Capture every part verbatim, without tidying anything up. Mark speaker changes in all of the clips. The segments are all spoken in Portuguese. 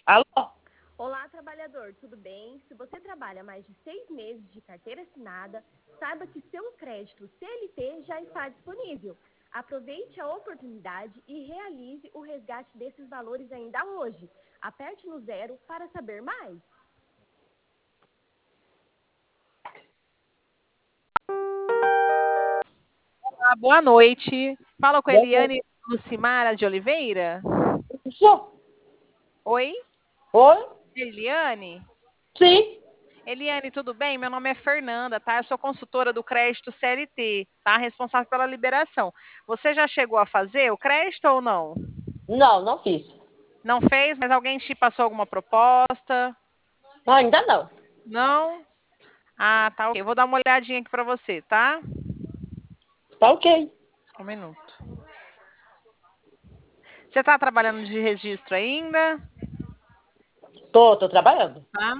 Speaker 1: Alô?
Speaker 2: Olá, trabalhador, tudo bem? Se você trabalha mais de seis meses de carteira assinada, saiba que seu crédito C L T já está disponível. Aproveite a oportunidade e realize o resgate desses valores ainda hoje. Aperte no zero para saber mais.
Speaker 3: Ah, boa noite. Fala com a
Speaker 1: Boa noite.
Speaker 3: Eliane Lucimara de Oliveira.
Speaker 1: Isso?
Speaker 3: Oi,
Speaker 1: Oi?
Speaker 3: Eliane?
Speaker 1: Sim.
Speaker 3: Eliane, tudo bem? Meu nome é Fernanda, tá? Eu sou consultora do crédito C L T, tá? Responsável pela liberação. Você já chegou a fazer o crédito ou não?
Speaker 1: Não, não fiz.
Speaker 3: Não fez, mas alguém te passou alguma proposta?
Speaker 1: Ainda não.
Speaker 3: Não? Ah, tá ok. Eu vou dar uma olhadinha aqui para você, tá?
Speaker 1: Tá ok.
Speaker 3: Um minuto. Você está trabalhando de registro ainda?
Speaker 1: Tô, tô trabalhando.
Speaker 3: Tá?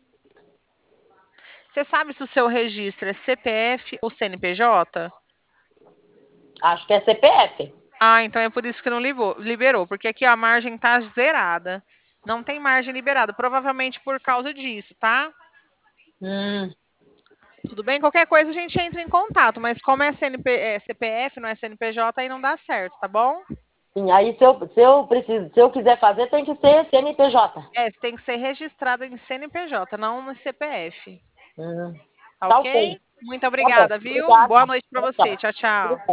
Speaker 3: Você sabe se o seu registro é C P F ou C N P J?
Speaker 1: Acho que é C P F.
Speaker 3: Ah, então é por isso que não libou- liberou, porque aqui a margem tá zerada. Não tem margem liberada, provavelmente por causa disso, tá?
Speaker 1: Hum.
Speaker 3: Tudo bem? Qualquer coisa a gente entra em contato, mas como é, C N P, é C P F, não é C N P J, aí não dá certo, tá bom?
Speaker 1: Sim, aí se eu, se eu preciso, se eu quiser fazer, tem que ser C N P J.
Speaker 3: É, você tem que ser registrado em C N P J, não no C P F.
Speaker 1: Hum.
Speaker 3: Tá
Speaker 1: Tá ok.
Speaker 3: ok? Muito
Speaker 1: Tá bom.
Speaker 3: obrigada, viu?
Speaker 1: Obrigada.
Speaker 3: Boa noite para
Speaker 1: Tchau,
Speaker 3: você.
Speaker 1: tchau.
Speaker 3: Tchau, tchau.